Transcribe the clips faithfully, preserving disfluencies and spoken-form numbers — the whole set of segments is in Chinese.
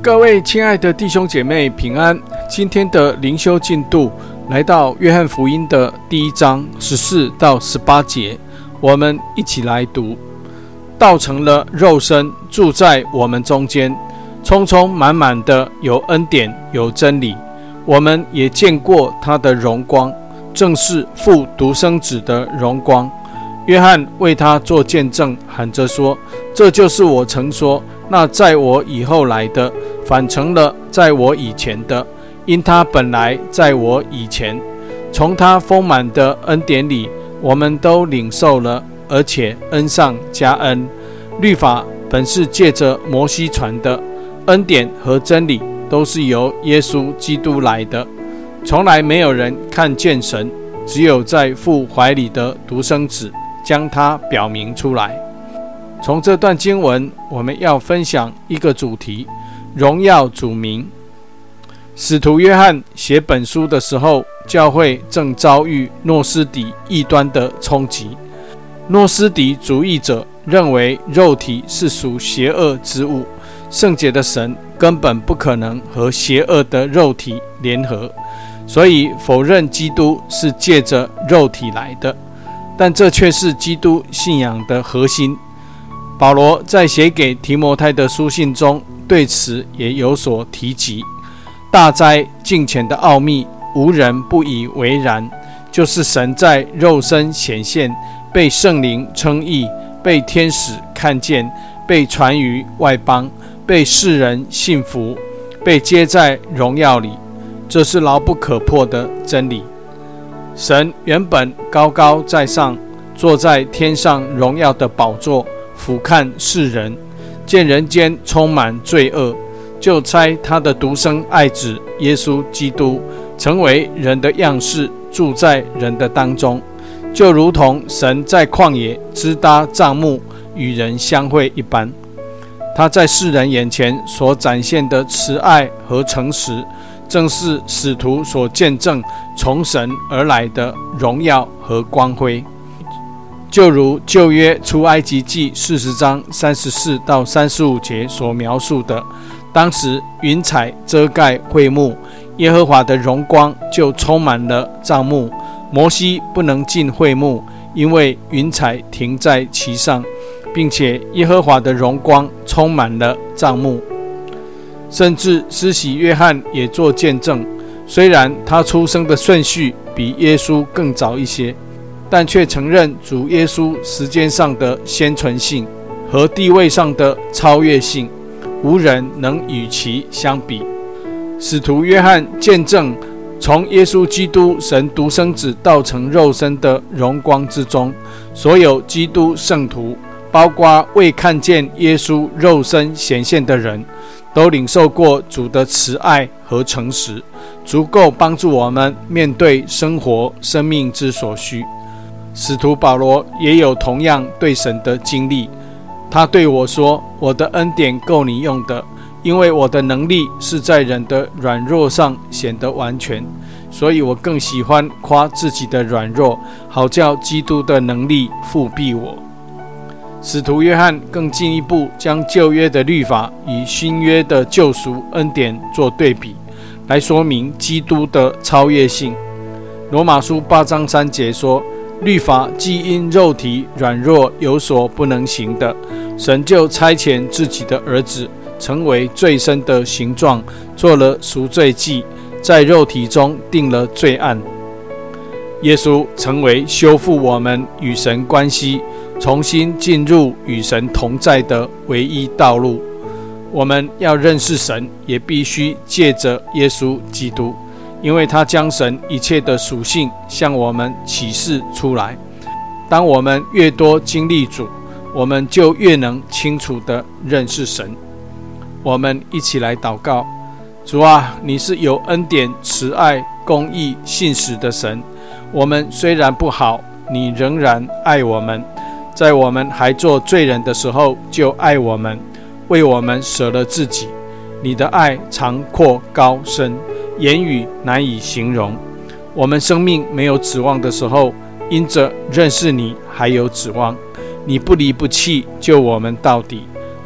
各位亲爱的弟兄姐妹平安。今天的灵修进度来到约翰福音的第一章十四到十八节，我们一起来读。道成了肉身，住在我们中间，充充满满的有恩典有真理。我们也见过他的荣光，正是父独生子的荣光。约翰为他做见证，喊着说：这就是我曾说，那在我以后来的，反成了在我以前的，因他本来在我以前。从他丰满的恩典里，我们都领受了，而且恩上加恩。律法本是借着摩西传的，恩典和真理都是由耶稣基督来的。从来没有人看见神，只有在父怀里的独生子将它表明出来。从这段经文，我们要分享一个主题：荣耀主名。使徒约翰写本书的时候，教会正遭遇诺斯底异端的冲击。诺斯底主义者认为肉体是属邪恶之物，圣洁的神根本不可能和邪恶的肉体联合，所以否认基督是借着肉体来的。但这却是基督信仰的核心。保罗在写给提摩太的书信中对此也有所提及。大哉敬虔的奥秘，无人不以为然，就是神在肉身显现，被圣灵称义，被天使看见，被传于外邦，被世人信服，被接在荣耀里。这是牢不可破的真理。神原本高高在上，坐在天上荣耀的宝座，俯瞰世人，见人间充满罪恶，就差他的独生爱子耶稣基督成为人的样式，住在人的当中，就如同神在旷野支搭帐幕与人相会一般。他在世人眼前所展现的慈爱和诚实，正是使徒所见证从神而来的荣耀和光辉。就如旧约出埃及记四十章三十四到三十五节所描述的，当时云彩遮盖会幕，耶和华的荣光就充满了帐幕。摩西不能进会幕，因为云彩停在其上，并且耶和华的荣光充满了帐幕。甚至施洗约翰也做见证，虽然他出生的顺序比耶稣更早一些，但却承认主耶稣时间上的先存性和地位上的超越性，无人能与其相比。使徒约翰见证从耶稣基督神独生子道成肉身的荣光之中，所有基督圣徒，包括未看见耶稣肉身显现的人，都领受过主的慈爱和诚实，足够帮助我们面对生活生命之所需。使徒保罗也有同样对神的经历。他对我说：我的恩典够你用的，因为我的能力是在人的软弱上显得完全，所以我更喜欢夸自己的软弱，好叫基督的能力覆庇我。使徒约翰更进一步将旧约的律法与新约的救赎恩典做对比，来说明基督的超越性。罗马书八章三节说：律法既因肉体软弱有所不能行的，神就差遣自己的儿子，成为罪身的形状，做了赎罪祭，在肉体中定了罪案。耶稣成为修复我们与神关系，重新进入与神同在的唯一道路。我们要认识神，也必须借着耶稣基督，因为他将神一切的属性向我们启示出来。当我们越多经历主，我们就越能清楚地认识神。我们一起来祷告。主啊，你是有恩典、慈爱、公义、信实的神。我们虽然不好，你仍然爱我们，在我们还做罪人的时候就爱我们，为我们舍了自己。你的爱长阔高深，言语难以形容。我们生命没有指望的时候，因着认识你还有指望。你不离不弃，救我们到底。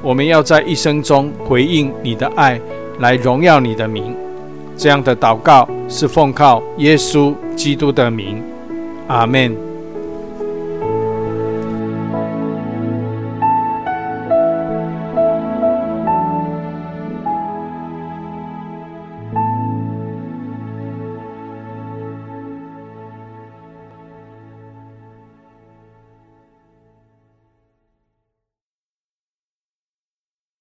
我们要在一生中回应你的爱，来荣耀你的名。这样的祷告是奉靠耶稣基督的名，阿们。